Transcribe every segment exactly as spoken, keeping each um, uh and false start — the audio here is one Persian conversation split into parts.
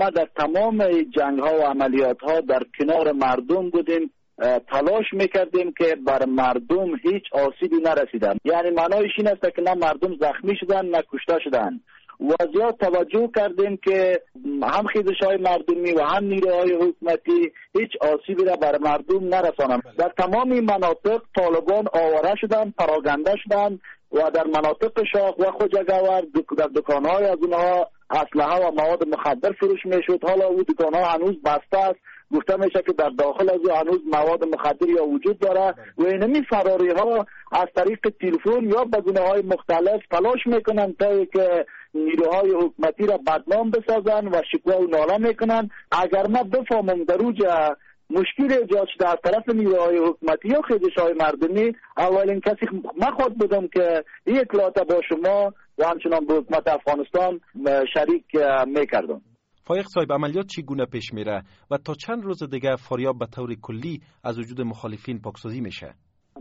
ما در تمام جنگ ها و عملیات ها در کنار مردم بودیم، تلاش میکردیم که بر مردم هیچ آسیبی نرسیدن. یعنی معنایش این است که نه مردم زخمی شدن نه کشته شدن. و زیاد توجه کردیم که هم خیزش‌های مردمی و هم نیروهای حکومتی هیچ آسیبی را بر مردم نرسانند. در تمام مناطق طالبان آواره شدند، پراگنده شدند و در مناطق شاخ و خوجگاور در دکان‌های از اونها اسلحه و مواد مخدر فروش میشد. حالا او دکان‌ها هنوز بسته است، گفته میشه که در داخل از او هنوز مواد مخدر یا وجود داره و اینمی فراری ها از طریق تلفن یا به گونه‌های مختلف تلاش میکنن تا که نیروهای حکومتی را بدنام بسازن و شکوه و ناله میکنن. اگر ما بفهمم در اوجا مشکل ایجاد شده از طرف نیروهای حکومتی یا خیزش‌های مردمی، اولین کسی من خود بودم که این اطلاعات با شما و همچنان به حکومت افغانستان شریک میکردم. فایق صاحب، عملیات چگونه پیش میره و تا چند روز دیگه فاریاب به طور کلی از وجود مخالفین پاکسازی میشه؟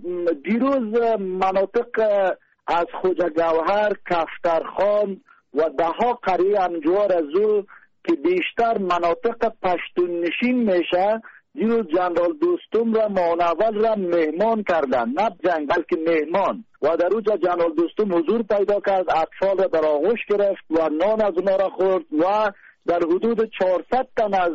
دیروز مناطق از خوجگوهر، کفترخان و دهها قریه انجوار از او که بیشتر مناطق پشتون نشین میشه، دیروز جنرال دوستم را مانول را مهمان کردن، نه جنگ بلکه مهمان، و در اوجا جنرال دوستم حضور پیدا کرد، اطفال را در آغوش گرفت و نان از اونا را خورد و در حدود چهارصد تن از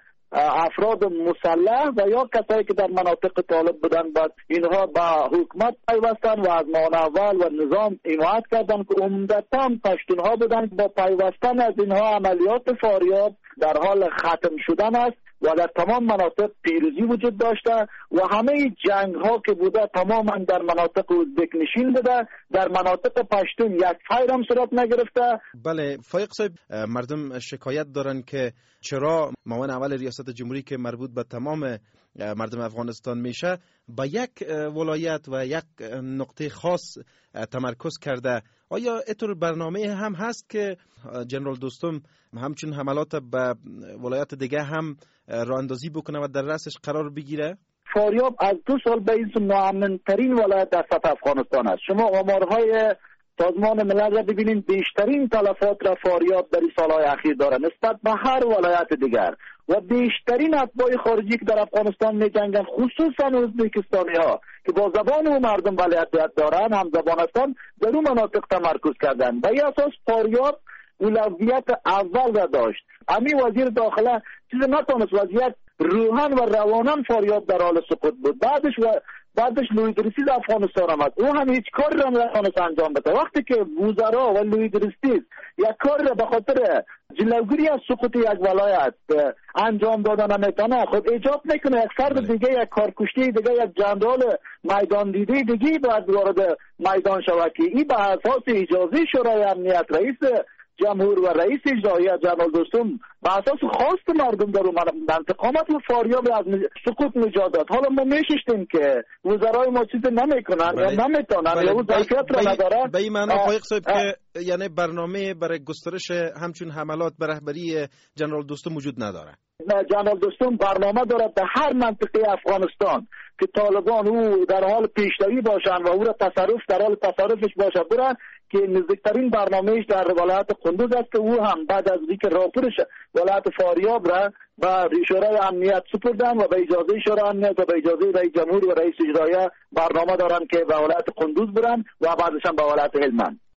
افراد مسلح و یا کسایی که در مناطق طالب بودن بعد اینها با حکومت پیوستن و از مانول و نظام حمایت کردن که عمدتاً پشتونها بودن. با پیوستن از اینها عملیات فاریاب در حال ختم شدن است و در تمام مناطق پیروزی وجود داشته و همه جنگ ها که بوده تماما در مناطق ازبک نشین بوده، در مناطق پشتون یک فایر هم صورت نگرفته. بله فایق صاحب، مردم شکایت دارن که چرا معاون اول ریاست جمهوری که مربوط به تمام مردم افغانستان میشه با یک ولایت و یک نقطه خاص تمرکز کرده. آیا اینطور برنامه هم هست که جنرال دوستم همچون حملات به ولایت دیگه هم راه اندازی بکنه و در رأسش قرار بگیره؟ فاریاب از دو سال به این ناامن ترین ولایت در سطح افغانستان است. شما آمارهای سازمان ملل را ببینید، بیشترین تلفات را فاریاب در این سالهای اخیر داره نسبت به هر ولایت دیگر و بیشترین اتباع خارجی که در افغانستان می جنگن، خصوصا ازبکستانی ها که با زبان و مردم بلدیت دارن، هم زبان هستن، در اون مناطق تمرکز کردن. به این اساس فاریاب اولویت اول را داشت. امی وزیر داخله چیز نتونست، وضعیت روحان و روانان فاریاب در حال سقوط بود. بعدش و بعدش لوید رسید افغانستان آمد، او هم هیچ کاری را نتونست انجام بده. وقتی که وزرا و لوید رسید یک کاری را به خاطر جلوگیری از سقوط یک ولایت انجام دادن نمیتونه، خود ایجاب میکنه یک فرد دیگه، یک کارکشته دیگه، یک جنرال میدان دیده دیگه باید وارد میدان شود که این به اساس اجازه شورای امنیت رئیس جمهور و رئیس اجرایی جنرال دوستم به اساس خواست مردم در اون انتقامات و فاریاب از سقوط نجات داد. حالا ما میششتیم که وزرای ما چیز نمیکنن یا نمیتونن یا اون ظرفیت را ندارن. به این معنا فایق صاحب که یعنی برنامه برای گسترش همچون حملات به رهبری جنرال دوستم وجود نداره. جنرال دوستم برنامه دارد در هر منطقه افغانستان که طالبان او در حال پیشروی باشن و او را تصرف در حال تصرفش باشه برن، که نزدیکترین برنامهش در ولایت قندوز است که او هم بعد از اینکه راپورش ولایت فاریاب را به شورای امنیت سپردن و به اجازه شورای امنیت و به اجازه رئیس جمهور و رئیس اجرایی برنامه دارن که به ولایت قندوز برن و بعدش هم به ولایت هلمند.